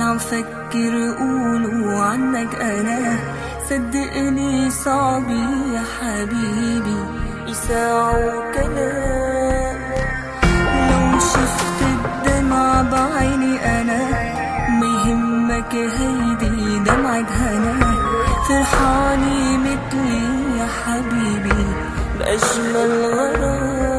عم فكر قولوا عنك أنا، صدقني صعب يا حبيبي يساعوا كلام. لو شفت الدمع بعيني أنا ما يهمك هيدي دمعة هنا، فرحاني مثلي يا حبيبي بأجمل غرام.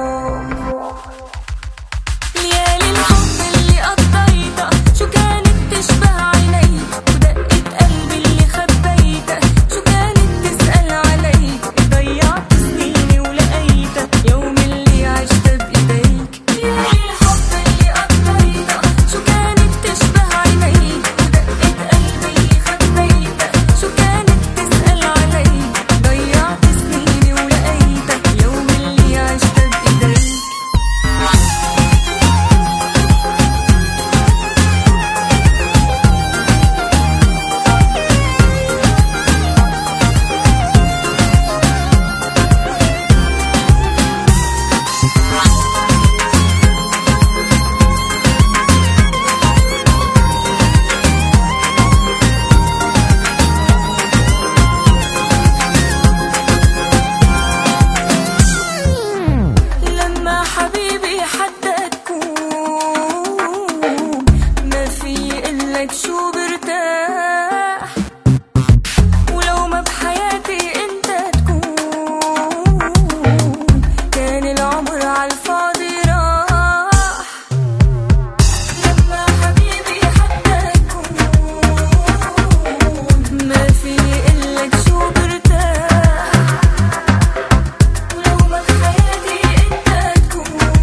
شو برتاح ولو ما بحياتي انت تكون، كان العمر عالفاضي راح. لما حبيبي حتى تكون ما في إلك شو برتاح، ولو ما بحياتي انت تكون،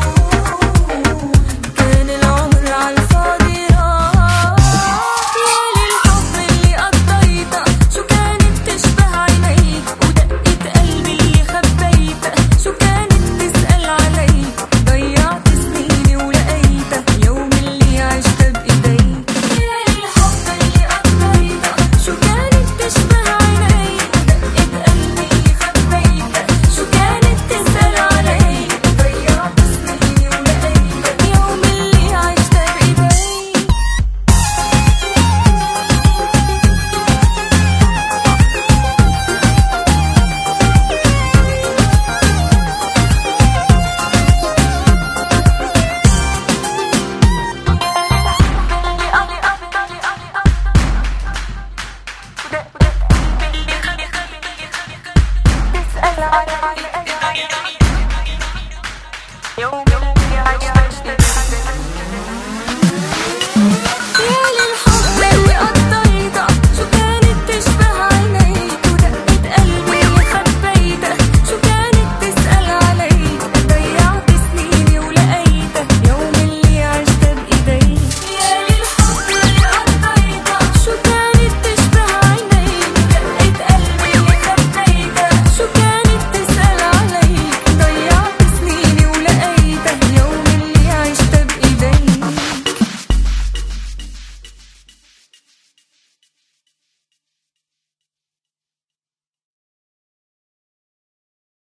كان العمر عالفاضي يوم